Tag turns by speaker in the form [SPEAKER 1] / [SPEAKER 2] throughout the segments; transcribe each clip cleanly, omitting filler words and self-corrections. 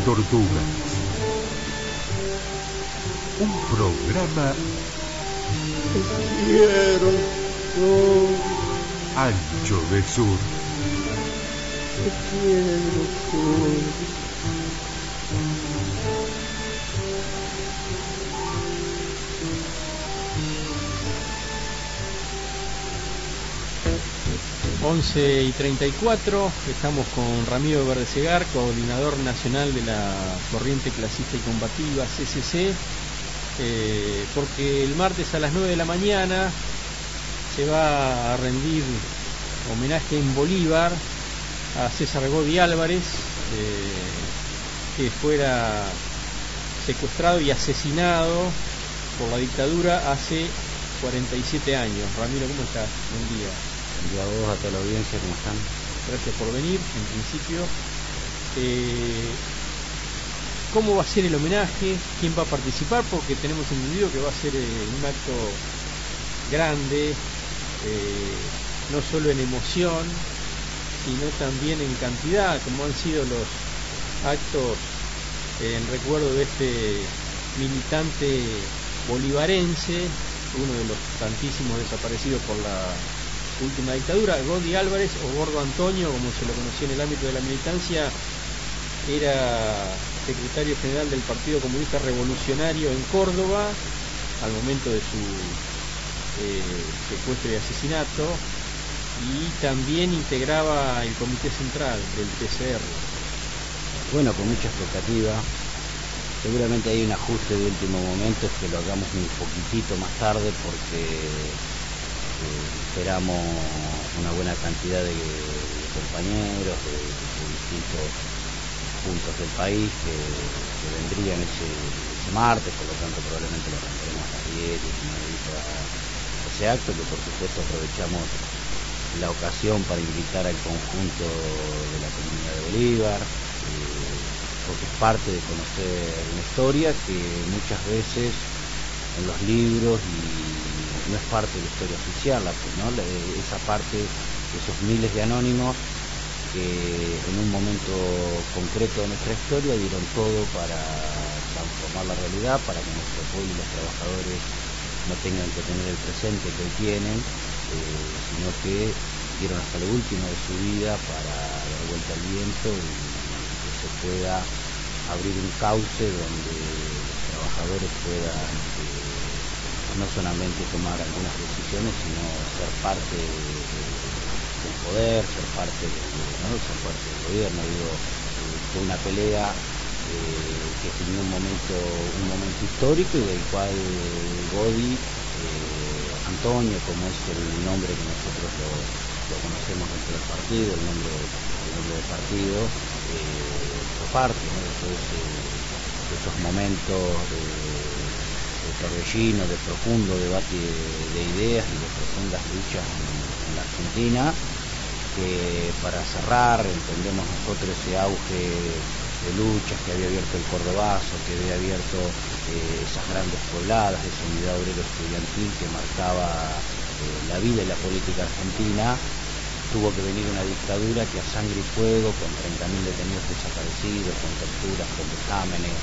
[SPEAKER 1] Tortugas. Un programa
[SPEAKER 2] Te quiero, Sol.
[SPEAKER 1] Ancho de Sur.
[SPEAKER 2] Te quiero, Sol.
[SPEAKER 3] 11:34, estamos con Ramiro Verdesegar, coordinador nacional de la Corriente Clasista y Combativa, CCC, porque el martes a las 9 de la mañana se va a rendir homenaje en Bolívar a César Godi Álvarez, que fuera secuestrado y asesinado por la dictadura hace 47 años. Ramiro, ¿cómo estás? Buen día.
[SPEAKER 4] Buen día a vos, a toda la audiencia, ¿cómo están?
[SPEAKER 3] Gracias por venir, en principio. ¿Cómo va a ser el homenaje? ¿Quién va a participar? Porque tenemos entendido que va a ser un acto grande, no solo en emoción, sino también en cantidad, como han sido los actos en recuerdo de este militante bolivarense, uno de los tantísimos desaparecidos por la última dictadura. Godi Álvarez, o Gordo Antonio, como se lo conocía en el ámbito de la militancia, era secretario general del Partido Comunista Revolucionario en Córdoba al momento de su secuestro y asesinato, y también integraba el comité central del PCR.
[SPEAKER 4] Bueno, con mucha expectativa. Seguramente hay un ajuste de último momento, es que lo hagamos un poquitito más tarde porque esperamos una buena cantidad de compañeros de distintos puntos del país que vendrían ese martes, por lo tanto probablemente lo arrancaremos a las 10, 19 a ese acto, que por supuesto aprovechamos la ocasión para invitar al conjunto de la comunidad de Bolívar, porque es parte de conocer una historia que muchas veces en los libros y no es parte de la historia oficial, ¿no? Esa parte de esos miles de anónimos que en un momento concreto de nuestra historia dieron todo para transformar la realidad, para que nuestro pueblo y los trabajadores no tengan que tener el presente que hoy tienen, sino que dieron hasta lo último de su vida para dar vuelta al viento y que se pueda abrir un cauce donde los trabajadores puedan no solamente tomar algunas decisiones, sino ser parte del poder, ser parte del gobierno. Fue una pelea que tenía un momento histórico, y del cual Godi, Antonio, como es el nombre que nosotros lo conocemos dentro del partido, el nombre del partido, fue parte, ¿no? de esos momentos de torbellino, de profundo debate de ideas y de profundas luchas en la Argentina, que para cerrar entendemos nosotros ese auge de luchas que había abierto el Cordobazo, que había abierto esas grandes pobladas, esa unidad obrero estudiantil que marcaba la vida y la política argentina. Tuvo que venir una dictadura que a sangre y fuego, con 30.000 detenidos desaparecidos, con torturas, con vejámenes,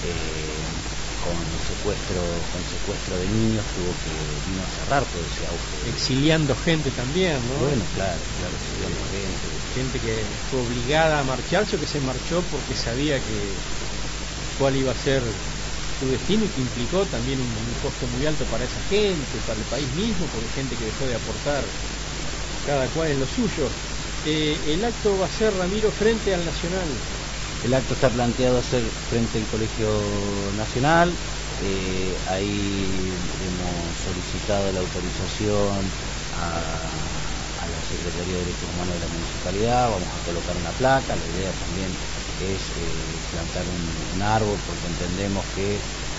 [SPEAKER 4] con secuestro de niños, vino a cerrar todo ese auge.
[SPEAKER 3] Exiliando gente también, ¿no?
[SPEAKER 4] Bueno, claro, exiliando
[SPEAKER 3] gente que fue obligada a marcharse, o que se marchó porque sabía cuál iba a ser su destino, y que implicó también un costo muy alto para esa gente, para el país mismo, porque gente que dejó de aportar cada cual en lo suyo. El acto va a ser, Ramiro, frente al Nacional.
[SPEAKER 4] El acto está planteado a ser frente al Colegio Nacional. Ahí hemos solicitado la autorización a la Secretaría de Derechos Humanos de la Municipalidad. Vamos a colocar una placa. La idea también es plantar un árbol, porque entendemos que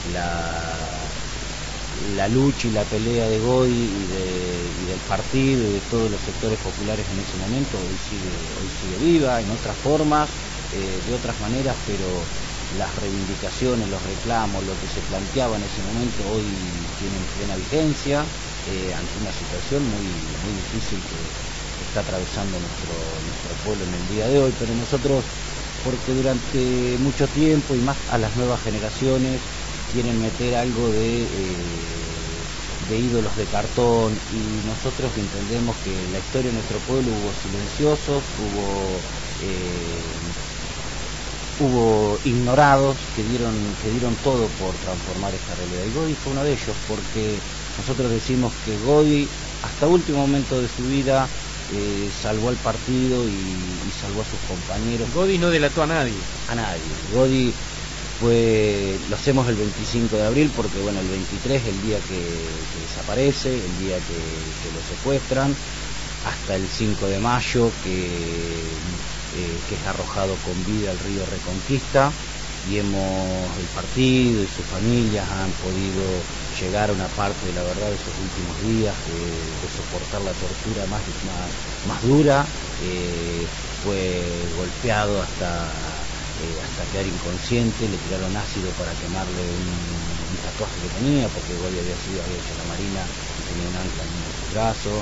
[SPEAKER 4] la lucha y la pelea de Godi y del partido y de todos los sectores populares en ese momento hoy sigue viva, en otras formas, de otras maneras, pero las reivindicaciones, los reclamos, lo que se planteaba en ese momento hoy tienen plena vigencia ante una situación muy difícil que está atravesando nuestro pueblo en el día de hoy. Pero nosotros porque durante mucho tiempo y más a las nuevas generaciones quieren meter algo de ídolos de cartón, y nosotros entendemos que en la historia de nuestro pueblo hubo silenciosos, hubo ignorados que dieron todo por transformar esta realidad, y Godoy fue uno de ellos, porque nosotros decimos que Godoy hasta último momento de su vida salvó al partido y salvó a sus compañeros.
[SPEAKER 3] Godoy no delató a nadie.
[SPEAKER 4] Godoy lo hacemos el 25 de abril porque, bueno, el 23 es el día que desaparece, el día que lo secuestran, hasta el 5 de mayo que es arrojado con vida al río Reconquista, y el partido y sus familias han podido llegar a una parte de la verdad de esos últimos días, de soportar la tortura más dura. Fue golpeado hasta quedar inconsciente, le tiraron ácido para quemarle un tatuaje que tenía, porque Godoy había hecho la marina y tenía un ancla en uno de sus brazos,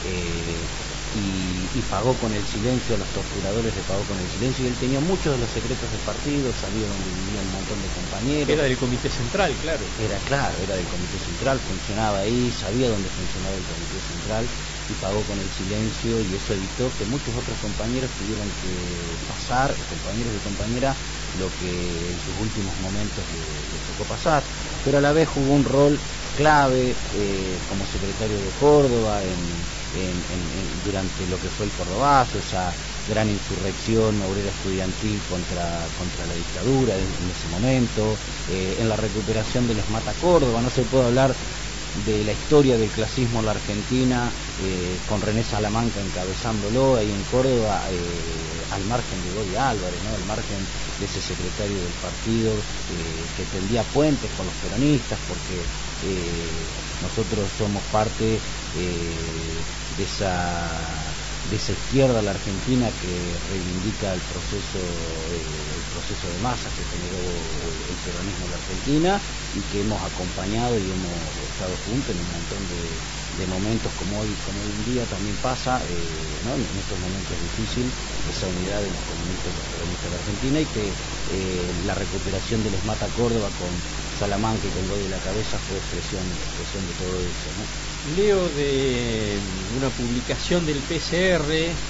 [SPEAKER 4] y pagó con el silencio, a los torturadores le pagó con el silencio, y él tenía muchos de los secretos del partido, sabía donde vivían un montón de compañeros.
[SPEAKER 3] Era del Comité Central, claro.
[SPEAKER 4] Era del Comité Central, funcionaba ahí, sabía dónde funcionaba el Comité Central, y pagó con el silencio, y eso evitó que muchos otros compañeros tuvieran que pasar, compañeros y compañeras, lo que en sus últimos momentos les tocó pasar. Pero a la vez jugó un rol clave como secretario de Córdoba durante lo que fue el Cordobazo, esa gran insurrección obrera estudiantil contra la dictadura en ese momento, en la recuperación de los Mata Córdoba. No se puede hablar de la historia del clasismo en la Argentina con René Salamanca encabezándolo ahí en Córdoba, al margen de Godoy Álvarez, ¿no? Al margen de ese secretario del partido que tendía puentes con los peronistas, porque nosotros somos parte de esa izquierda la Argentina que reivindica el proceso de masas que generó el peronismo en la Argentina, y que hemos acompañado y hemos estado juntos en un montón de momentos como hoy en día también pasa, ¿no? En estos momentos difíciles, esa unidad de los comunistas y los peronistas de la Argentina, y que la recuperación de los Mata Córdoba con Salamanca y con Godoy de la cabeza fue expresión de todo eso, ¿no?
[SPEAKER 3] Leo de una publicación del PCR,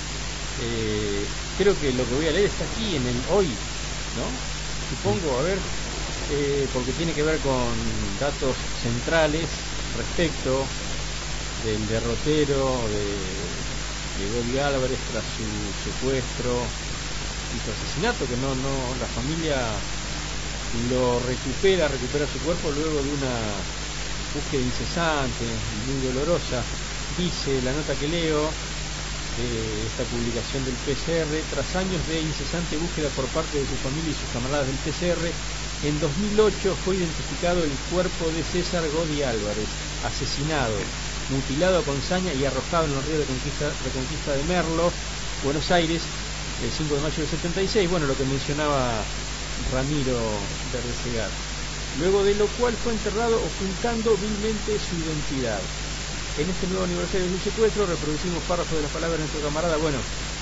[SPEAKER 3] creo que lo que voy a leer está aquí en el Hoy, ¿no? Supongo, a ver, porque tiene que ver con datos centrales respecto del derrotero de Godoy Álvarez tras su secuestro y su asesinato, que no la familia lo recupera su cuerpo luego de una búsqueda incesante y muy dolorosa. Dice la nota que leo, esta publicación del PCR: tras años de incesante búsqueda por parte de su familia y sus camaradas del PCR, en 2008 fue identificado el cuerpo de César Godoy Álvarez, asesinado, mutilado con saña y arrojado en los ríos de Reconquista de Merlo, Buenos Aires, el 5 de mayo del 76. Bueno, lo que mencionaba Ramiro Berdesegar. Luego de lo cual fue enterrado ocultando vilmente su identidad. En este nuevo aniversario de su secuestro reproducimos párrafos de las palabras de nuestro camarada. Bueno,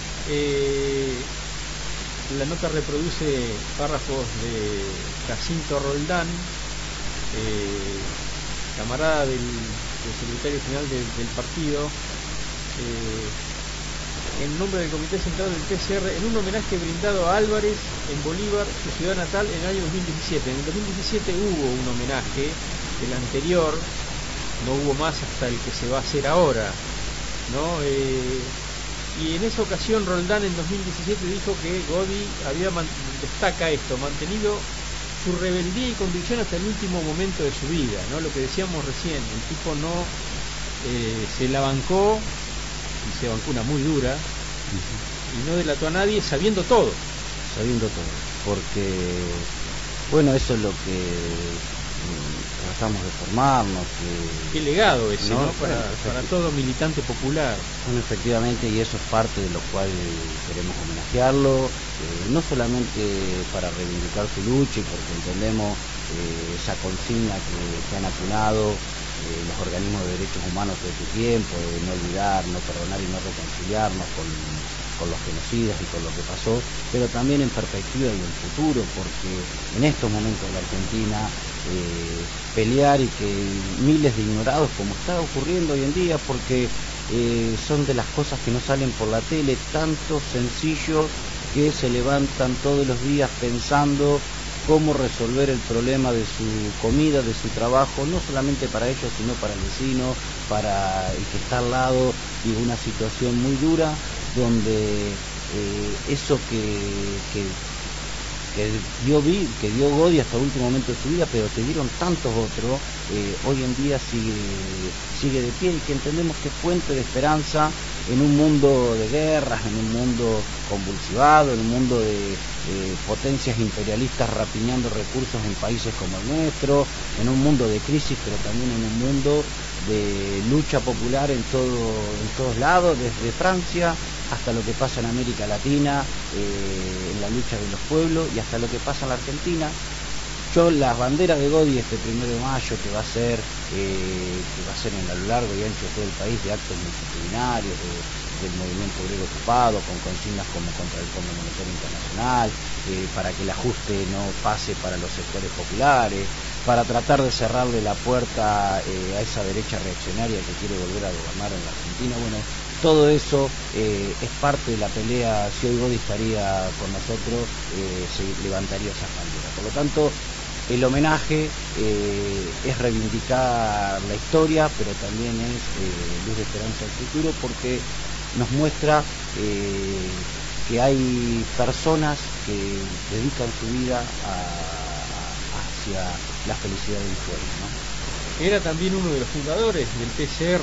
[SPEAKER 3] la nota reproduce párrafos de Jacinto Roldán, camarada del secretario general del partido, en nombre del Comité Central del PCR, en un homenaje brindado a Álvarez en Bolívar, su ciudad natal, en el año 2017. En el 2017 hubo un homenaje, el anterior no hubo más hasta el que se va a hacer ahora, ¿no? Y en esa ocasión Roldán en 2017 dijo que Godoy destaca esto, mantenido su rebeldía y convicción hasta el último momento de su vida, ¿no? Lo que decíamos recién, el tipo no se la bancó, y se bancó una muy dura, y no delató a nadie sabiendo todo,
[SPEAKER 4] porque bueno, eso es lo que tratamos de formarnos.
[SPEAKER 3] Qué legado ese, ¿no? Para todo militante popular.
[SPEAKER 4] Bueno, efectivamente, y eso es parte de lo cual queremos homenajearlo, no solamente para reivindicar su lucha, y porque entendemos esa consigna que han atunado los organismos de derechos humanos de este tiempo, de no olvidar, no perdonar y no reconciliarnos con los genocidas y con lo que pasó, pero también en perspectiva y en futuro, porque en estos momentos de la Argentina pelear y que miles de ignorados, como está ocurriendo hoy en día, porque son de las cosas que no salen por la tele, tantos sencillos que se levantan todos los días pensando cómo resolver el problema de su comida, de su trabajo, no solamente para ellos, sino para el vecino, para el que está al lado, y una situación muy dura, donde eso que dio Godi hasta el último momento de su vida, pero que dieron tantos otros, hoy en día sigue de pie, y que entendemos que es fuente de esperanza en un mundo de guerras, en un mundo convulsivado, en un mundo de potencias imperialistas rapiñando recursos en países como el nuestro, en un mundo de crisis, pero también en un mundo de lucha popular en todos lados, desde Francia hasta lo que pasa en América Latina, en la lucha de los pueblos, y hasta lo que pasa en la Argentina. Yo las banderas de Godi este 1 de mayo, que va a ser a lo largo y ancho de todo el país, de actos multitudinarios del movimiento obrero ocupado, con consignas como contra el Fondo Monetario Internacional, para que el ajuste no pase para los sectores populares, para tratar de cerrarle la puerta a esa derecha reaccionaria que quiere volver a gobernar en la Argentina. Bueno, todo eso es parte de la pelea. Si hoy Godi estaría con nosotros, se levantaría esa bandera. Por lo tanto, el homenaje es reivindicar la historia, pero también es luz de esperanza al futuro, porque nos muestra que hay personas que dedican su vida hacia la felicidad del pueblo, ¿no?
[SPEAKER 3] Era también uno de los fundadores del PCR,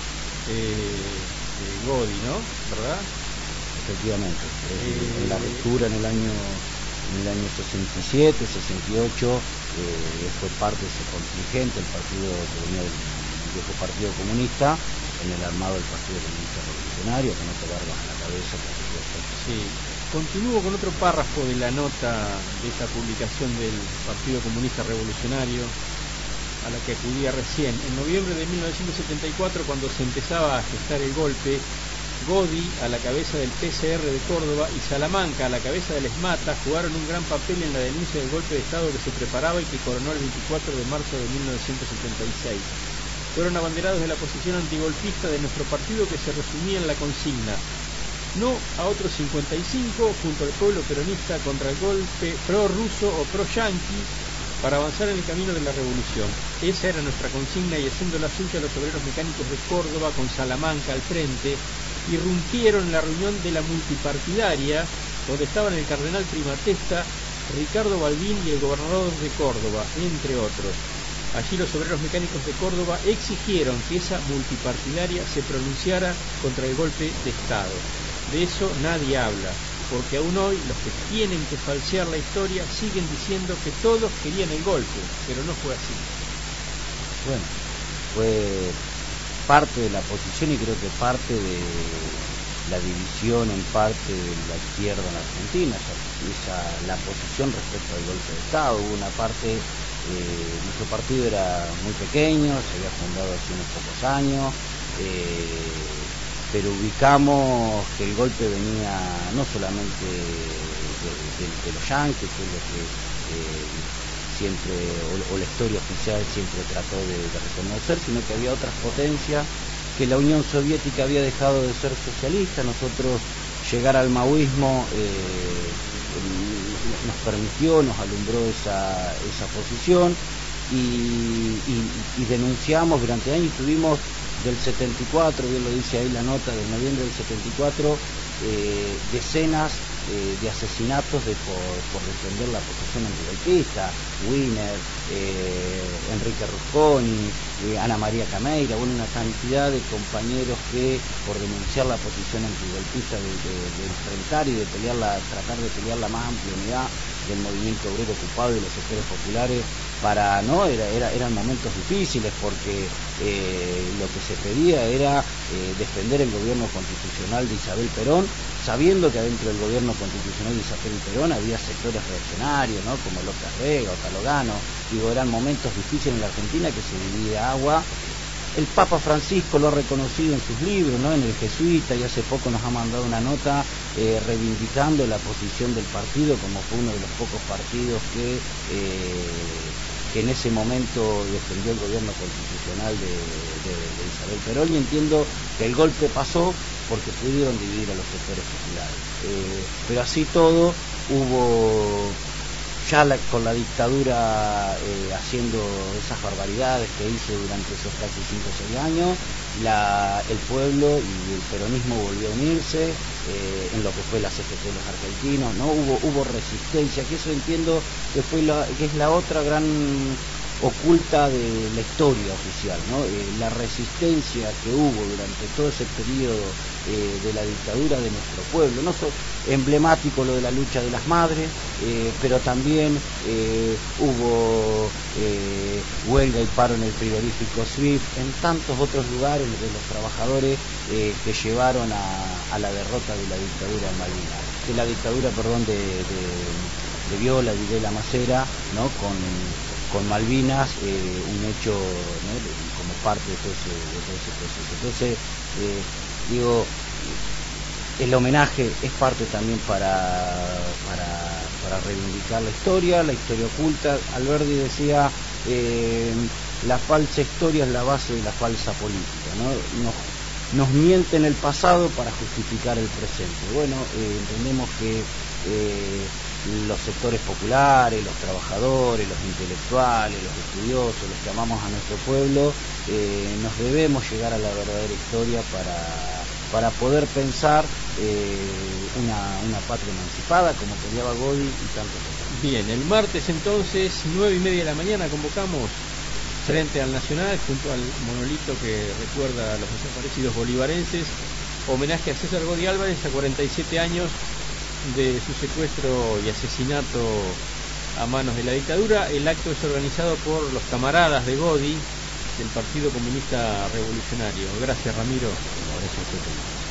[SPEAKER 3] Godi, ¿no? ¿Verdad?
[SPEAKER 4] Efectivamente. En la ruptura en el año 67, 68, fue parte de ese contingente, el partido que venía del viejo Partido Comunista, en el armado del Partido Comunista Revolucionario, con Otto Barbas a la cabeza, por supuesto.
[SPEAKER 3] Sí. Continúo con otro párrafo de la nota de esta publicación del Partido Comunista Revolucionario, a la que acudía recién. En noviembre de 1974, cuando se empezaba a gestar el golpe, Godi, a la cabeza del PCR de Córdoba, y Salamanca, a la cabeza del ESMATA, jugaron un gran papel en la denuncia del golpe de Estado que se preparaba y que coronó el 24 de marzo de 1976. Fueron abanderados de la posición antigolpista de nuestro partido, que se resumía en la consigna: no a otros 55, junto al pueblo peronista, contra el golpe pro-ruso o pro-yanqui, para avanzar en el camino de la revolución. Esa era nuestra consigna, y haciendo la suya, los obreros mecánicos de Córdoba, con Salamanca al frente, irrumpieron en la reunión de la multipartidaria, donde estaban el cardenal primatesta, Ricardo Balbín, y el gobernador de Córdoba, entre otros. Allí los obreros mecánicos de Córdoba exigieron que esa multipartidaria se pronunciara contra el golpe de Estado. De eso nadie habla, porque aún hoy los que tienen que falsear la historia siguen diciendo que todos querían el golpe, pero no fue así.
[SPEAKER 4] Bueno, fue parte de la posición, y creo que parte de la división en parte de la izquierda en Argentina, la posición respecto al golpe de Estado. Hubo una parte, nuestro partido era muy pequeño, se había fundado hace unos pocos años, pero ubicamos que el golpe venía no solamente de los yanquis, que es lo que siempre, o la historia oficial siempre trató de reconocer, sino que había otras potencias, que la Unión Soviética había dejado de ser socialista. Nosotros llegar al maoísmo nos permitió, nos alumbró esa posición, y denunciamos durante años. Tuvimos del 74, bien lo dice ahí la nota, del noviembre del 74, decenas de asesinatos por defender la posición antigolpista. Wiener, Enrique Rusconi, Ana María Cameira, bueno, una cantidad de compañeros que, por denunciar la posición antigolpista, de enfrentar y de tratar de pelear la más amplia unidad del movimiento obrero ocupado y de los sectores populares, eran momentos difíciles, porque lo que se pedía era defender el gobierno constitucional de Isabel Perón, sabiendo que adentro del gobierno constitucional de Isabel Perón había sectores reaccionarios, ¿no?, como López Rega o Talogano. Digo, eran momentos difíciles en la Argentina, que se dividía agua. El Papa Francisco lo ha reconocido en sus libros, ¿no?, en El Jesuita, y hace poco nos ha mandado una nota reivindicando la posición del partido, como fue uno de los pocos partidos que en ese momento defendió el gobierno constitucional de Isabel Perón, y entiendo que el golpe pasó porque pudieron dividir a los sectores populares. Pero así todo, hubo ya con la dictadura haciendo esas barbaridades que hizo durante esos casi 5 o 6 años, el pueblo y el peronismo volvió a unirse en lo que fue la CGT de los argentinos, ¿no? Hubo resistencia, que eso entiendo que que es la otra gran oculta de la historia oficial, ¿no? La resistencia que hubo durante todo ese periodo de la dictadura de nuestro pueblo, no solo emblemático lo de la lucha de las madres, pero también hubo huelga y paro en el frigorífico Swift, en tantos otros lugares de los trabajadores que llevaron a la derrota de la dictadura de Malvinas, de la dictadura, perdón, de Viola, Videla Macera, ¿no? Con Malvinas, un hecho, ¿no? como parte de todo ese proceso. Entonces, digo, el homenaje es parte también para reivindicar la historia oculta. Alberdi decía, la falsa historia es la base de la falsa política, ¿no? Nos mienten el pasado para justificar el presente. Bueno, entendemos que los sectores populares, los trabajadores, los intelectuales, los estudiosos, los que amamos a nuestro pueblo, nos debemos llegar a la verdadera historia para poder pensar una patria emancipada como peleaba Godoy y tantos otros.
[SPEAKER 3] Bien, el martes entonces, 9:30 de la mañana, convocamos frente al Nacional, junto al monolito que recuerda a los desaparecidos bolivarenses, homenaje a César Godoy Álvarez a 47 años de su secuestro y asesinato a manos de la dictadura. El acto es organizado por los camaradas de Godoy del Partido Comunista Revolucionario. Gracias, Ramiro.
[SPEAKER 4] Gracias a usted.